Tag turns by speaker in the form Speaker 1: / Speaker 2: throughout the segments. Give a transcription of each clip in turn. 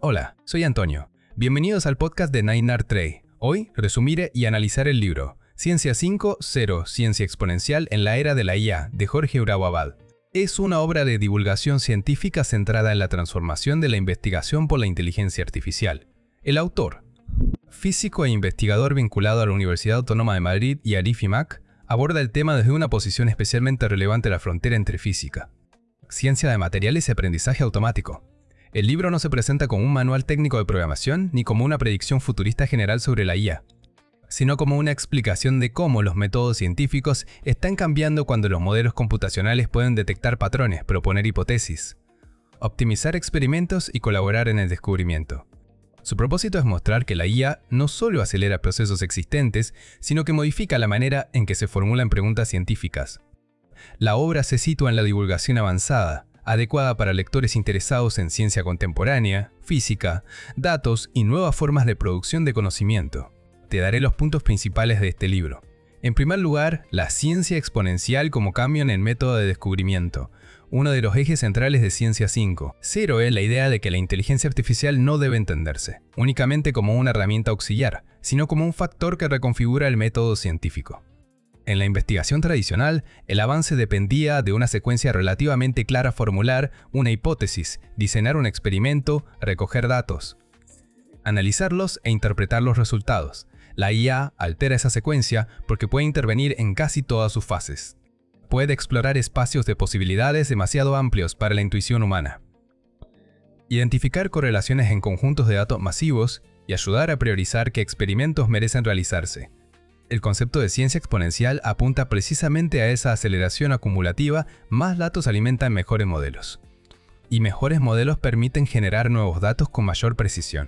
Speaker 1: Hola, soy Antonio. Bienvenidos al podcast de Nine Trey. Hoy resumiré y analizar el libro Ciencia 5.0 Ciencia Exponencial en la Era de la IA de Jorge Bravo Abad. Es una obra de divulgación científica centrada en la transformación de la investigación por la inteligencia artificial. El autor, físico e investigador vinculado a la Universidad Autónoma de Madrid y al IFIMAC, aborda el tema desde una posición especialmente relevante en la frontera entre física, ciencia de materiales y aprendizaje automático. El libro no se presenta como un manual técnico de programación ni como una predicción futurista general sobre la IA, sino como una explicación de cómo los métodos científicos están cambiando cuando los modelos computacionales pueden detectar patrones, proponer hipótesis, optimizar experimentos y colaborar en el descubrimiento. Su propósito es mostrar que la IA no solo acelera procesos existentes, sino que modifica la manera en que se formulan preguntas científicas. La obra se sitúa en la divulgación avanzada, adecuada para lectores interesados en ciencia contemporánea, física, datos y nuevas formas de producción de conocimiento. Te daré los puntos principales de este libro. En primer lugar, la ciencia exponencial como cambio en el método de descubrimiento, uno de los ejes centrales de Ciencia 5.0 es la idea de que la inteligencia artificial no debe entenderse únicamente como una herramienta auxiliar, sino como un factor que reconfigura el método científico. En la investigación tradicional, el avance dependía de una secuencia relativamente clara: formular una hipótesis, diseñar un experimento, recoger datos, analizarlos e interpretar los resultados. La IA altera esa secuencia porque puede intervenir en casi todas sus fases. Puede explorar espacios de posibilidades demasiado amplios para la intuición humana, identificar correlaciones en conjuntos de datos masivos y ayudar a priorizar qué experimentos merecen realizarse. El concepto de ciencia exponencial apunta precisamente a esa aceleración acumulativa. Más datos alimentan mejores modelos, y mejores modelos permiten generar nuevos datos con mayor precisión.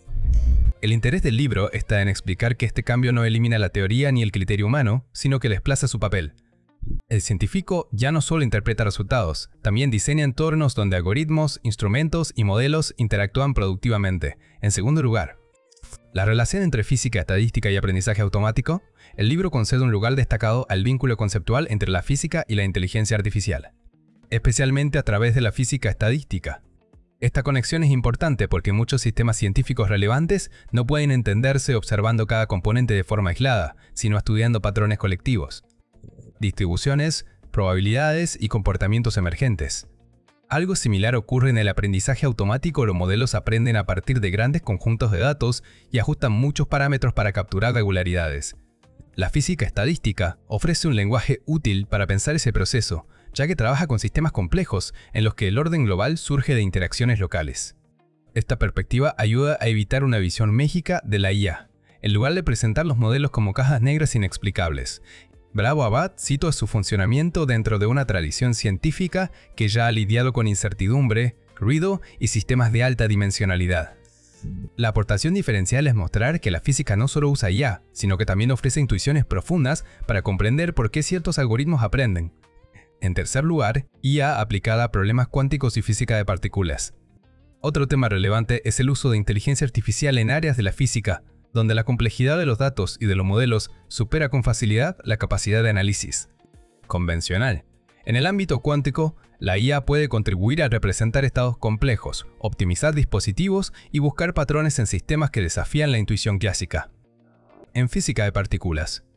Speaker 1: El interés del libro está en explicar que este cambio no elimina la teoría ni el criterio humano, sino que desplaza su papel. El científico ya no solo interpreta resultados, también diseña entornos donde algoritmos, instrumentos y modelos interactúan productivamente. En segundo lugar, la relación entre física, estadística y aprendizaje automático. El libro concede un lugar destacado al vínculo conceptual entre la física y la inteligencia artificial, especialmente a través de la física estadística. Esta conexión es importante porque muchos sistemas científicos relevantes no pueden entenderse observando cada componente de forma aislada, sino estudiando patrones colectivos, distribuciones, probabilidades y comportamientos emergentes. Algo similar ocurre en el aprendizaje automático. Los modelos aprenden a partir de grandes conjuntos de datos y ajustan muchos parámetros para capturar regularidades. La física estadística ofrece un lenguaje útil para pensar ese proceso, ya que trabaja con sistemas complejos en los que el orden global surge de interacciones locales. Esta perspectiva ayuda a evitar una visión mágica de la IA, en lugar de presentar los modelos como cajas negras inexplicables. Bravo Abad cita su funcionamiento dentro de una tradición científica que ya ha lidiado con incertidumbre, ruido y sistemas de alta dimensionalidad. La aportación diferencial es mostrar que la física no solo usa IA, sino que también ofrece intuiciones profundas para comprender por qué ciertos algoritmos aprenden. En tercer lugar, IA aplicada a problemas cuánticos y física de partículas. Otro tema relevante es el uso de inteligencia artificial en áreas de la física, donde la complejidad de los datos y de los modelos supera con facilidad la capacidad de análisis convencional. En el ámbito cuántico, la IA puede contribuir a representar estados complejos, optimizar dispositivos y buscar patrones en sistemas que desafían la intuición clásica. En física de partículas,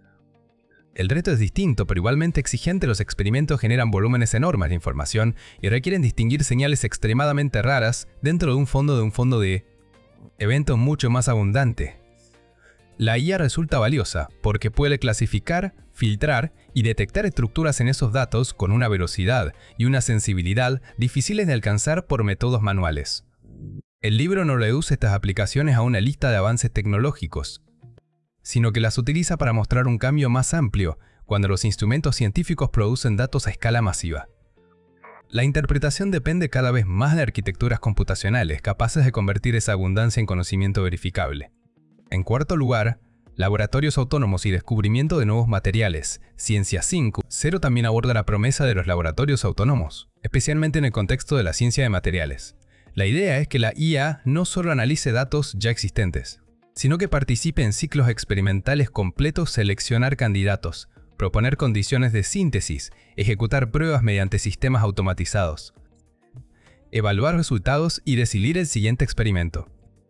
Speaker 1: el reto es distinto, pero igualmente exigente. Los experimentos generan volúmenes enormes de información y requieren distinguir señales extremadamente raras dentro de un fondo de eventos mucho más abundante. La IA resulta valiosa porque puede clasificar, filtrar y detectar estructuras en esos datos con una velocidad y una sensibilidad difíciles de alcanzar por métodos manuales. El libro no reduce estas aplicaciones a una lista de avances tecnológicos, sino que las utiliza para mostrar un cambio más amplio cuando los instrumentos científicos producen datos a escala masiva. La interpretación depende cada vez más de arquitecturas computacionales capaces de convertir esa abundancia en conocimiento verificable. En cuarto lugar, laboratorios autónomos y descubrimiento de nuevos materiales. Ciencia 5.0 también aborda la promesa de los laboratorios autónomos, especialmente en el contexto de la ciencia de materiales. La idea es que la IA no solo analice datos ya existentes, sino que participe en ciclos experimentales completos, seleccionar candidatos, proponer condiciones de síntesis, ejecutar pruebas mediante sistemas automatizados. evaluar resultados y decidir el siguiente experimento.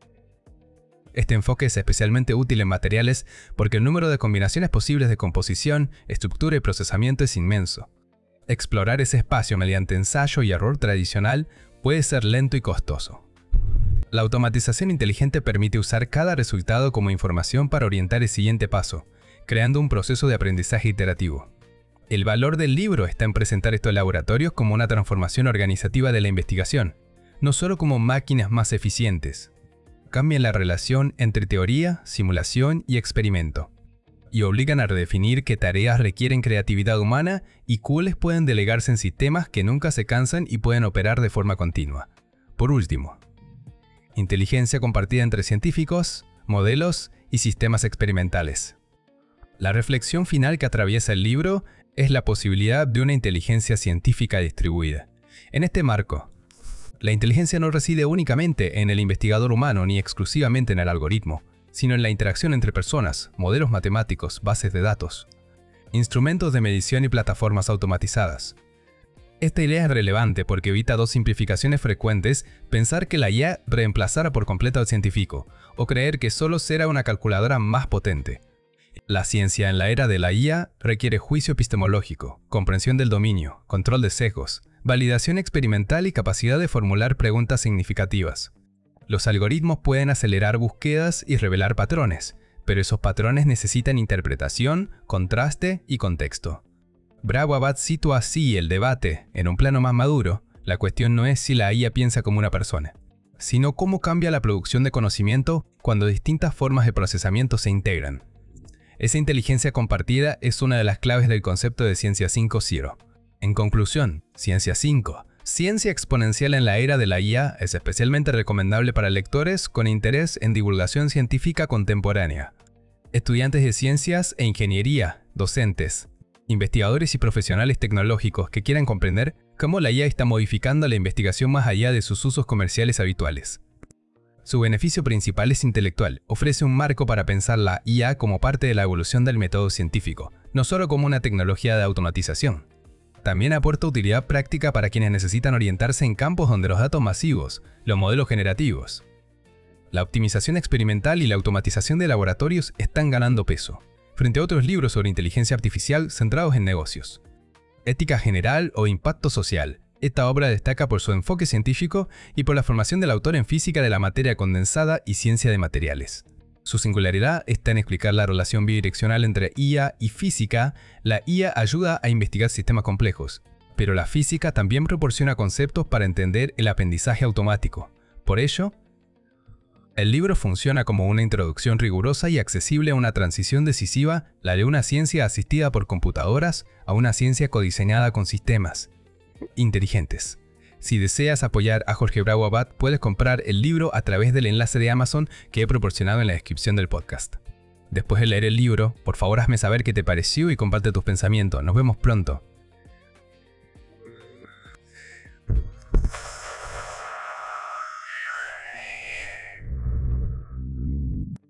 Speaker 1: Este enfoque es especialmente útil en materiales porque el número de combinaciones posibles de composición, estructura y procesamiento es inmenso. Explorar ese espacio mediante ensayo y error tradicional puede ser lento y costoso. La automatización inteligente permite usar cada resultado como información para orientar el siguiente paso, creando un proceso de aprendizaje iterativo. El valor del libro está en presentar estos laboratorios como una transformación organizativa de la investigación, no solo como máquinas más eficientes. Cambian la relación entre teoría, simulación y experimento, y obligan a redefinir qué tareas requieren creatividad humana y cuáles pueden delegarse en sistemas que nunca se cansan y pueden operar de forma continua. Por último, inteligencia compartida entre científicos, modelos y sistemas experimentales. La reflexión final que atraviesa el libro es la posibilidad de una inteligencia científica distribuida. En este marco, la inteligencia no reside únicamente en el investigador humano ni exclusivamente en el algoritmo, sino en la interacción entre personas, modelos matemáticos, bases de datos, instrumentos de medición y plataformas automatizadas. Esta idea es relevante porque evita dos simplificaciones frecuentes: pensar que la IA reemplazara por completo al científico, o creer que solo será una calculadora más potente. La ciencia en la era de la IA requiere juicio epistemológico, comprensión del dominio, control de sesgos, validación experimental y capacidad de formular preguntas significativas. Los algoritmos pueden acelerar búsquedas y revelar patrones, pero esos patrones necesitan interpretación, contraste y contexto. Bravo-Abad sitúa así el debate en un plano más maduro. La cuestión no es si la IA piensa como una persona, sino cómo cambia la producción de conocimiento cuando distintas formas de procesamiento se integran. Esa inteligencia compartida es una de las claves del concepto de Ciencia 5.0. En conclusión, Ciencia 5, ciencia exponencial en la era de la IA, es especialmente recomendable para lectores con interés en divulgación científica contemporánea, estudiantes de ciencias e ingeniería, docentes, investigadores y profesionales tecnológicos que quieran comprender cómo la IA está modificando la investigación más allá de sus usos comerciales habituales. Su beneficio principal es intelectual. Ofrece un marco para pensar la IA como parte de la evolución del método científico, no solo como una tecnología de automatización. También aporta utilidad práctica para quienes necesitan orientarse en campos donde los datos masivos, los modelos generativos, la optimización experimental y la automatización de laboratorios están ganando peso, frente a otros libros sobre inteligencia artificial centrados en negocios. Ética general o impacto social. Esta obra destaca por su enfoque científico y por la formación del autor en física de la materia condensada y ciencia de materiales. Su singularidad está en explicar la relación bidireccional entre IA y física. La IA ayuda a investigar sistemas complejos, pero la física también proporciona conceptos para entender el aprendizaje automático. Por ello, el libro funciona como una introducción rigurosa y accesible a una transición decisiva, la de una ciencia asistida por computadoras a una ciencia codiseñada con sistemas inteligentes. Si deseas apoyar a Jorge Bravo-Abad, puedes comprar el libro a través del enlace de Amazon que he proporcionado en la descripción del podcast. Después de leer el libro, por favor hazme saber qué te pareció y comparte tus pensamientos. Nos vemos pronto.